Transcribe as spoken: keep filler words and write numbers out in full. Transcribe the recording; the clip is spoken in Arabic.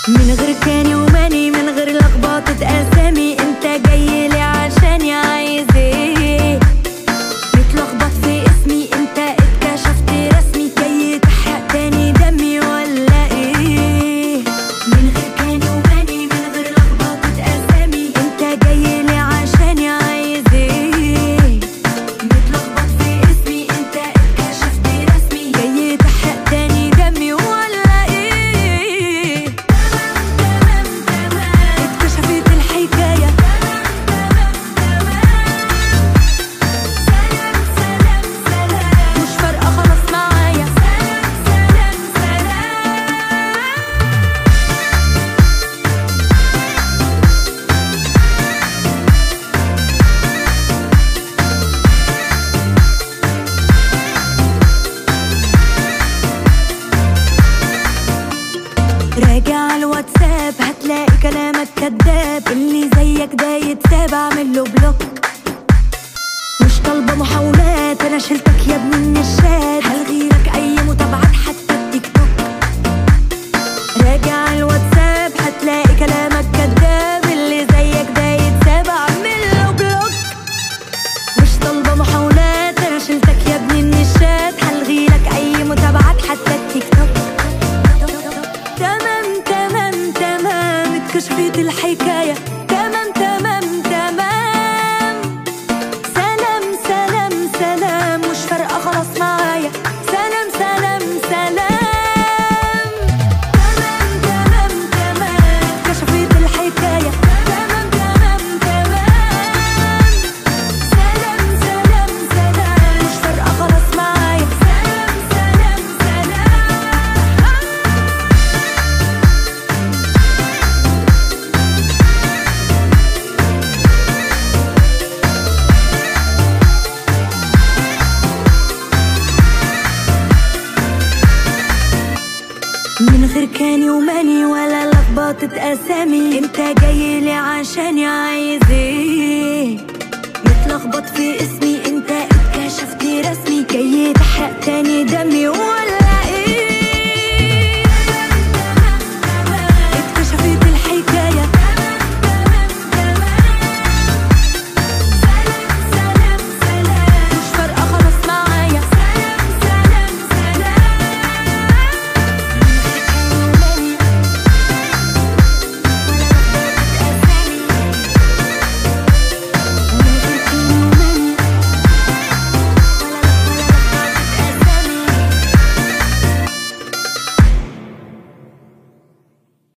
من غير كاني وماني، من غير لخبطة اسامي، انت جاي لي عشاني عايز ايه؟ متلخبط في اسمي، انت اتكشفت رسمي، جاي تحرق تاني دمي ولا ايه؟ من غير كاني وماني، من غير لخبطة اسامي، انت جاي لي عشاني عايز ايه؟ متلخبط في اسمي، انت اتكشفت رسمي، جاي تحرق تاني دمي ولا ايه؟ تمام تمام تمام اتكشفت الحكاية. تمام تمام سلام سلام سلام مش فارقة خلاص معايا. سلام سلام راجع الواتساب هتلاقي كلامك كداب، اللي زيك ده يتساب اعمل له بلوك. مش طالبة محاولات، انا شلتك يا ابني من الشات، هلغيلك اي متابعات حتى التيك توك. راجع الواتساب هتلاقي كلامك كداب، اللي زيك ده يتساب اعمل له بلوك. مش طالبة محاولات، انا شلتك يا ابني من الشات، هلغيلك اي متابعات حتى التيك توك. تمام تمام تمام اتكشفت الحكاية. تمام تمام تمام سلام سلام سلام مش فارقة خلاص معايا. سلام سلام سلام تمام تمام تمام اتكشفت الحكاية. تمام تمام تمام سلام سلام سلام مش فارقة خلاص معايا. سلام سلام سلام من غير كاني وماني ولا لخبطة اسامي، انت جاي لي عشاني عايز ايه؟ متلخبط في اسمي، انت اتكشفت رسمي، جاي تحرق تاني دمي ولا